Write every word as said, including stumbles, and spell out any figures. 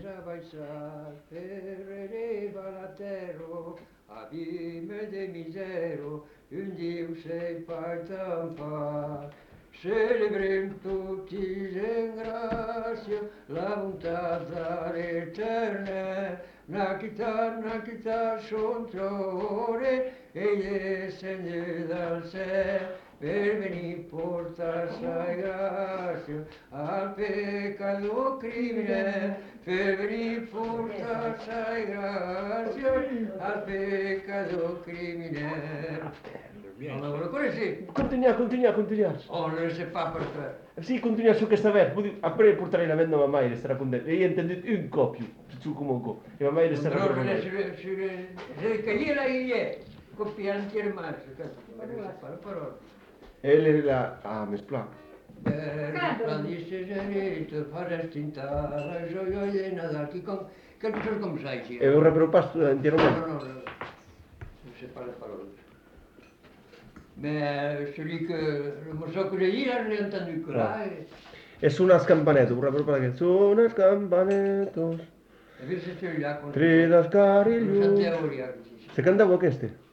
baixar, ferrereva la terra, abime de misero, un Dio sei partan fa. Celebrem tutti in grazia la bontà eterna, na chitar, na chitar sontrore, e Signore dal cielo, per venir portar sa grazia al peccato crimine, per venir portar sa grazia al peccato crimine. Allora, lo conosci? Continua, continua, continua. Oh, non ne sais pas per te. Sì, continua su questa vera. Après portare la venda a mamma e resterà contenta. E io ho intendito un copio, su comunque. E mamma resterà Però contenta. se cagliela io, copiante il marcio, non ne sais pas la parola. E lei la... Ah, mi splaca. Resplandisse genito, fare stintare la gioia di Natale. Chi com... Quelque chose comme ça ici. E vorrebbero pasto Non, intieramente. non, non, non ne sais pas la parole. Mais celui que, le morceau que j'ai dit, là, je l'ai entendu que là. Et, E suona scampanetto, vorrebbero parlare che suona scampanetto. et puis c'est celui-là qu'on Tridas qu'on chantait cariglio. à Aurillac ici. Se cantavo queste?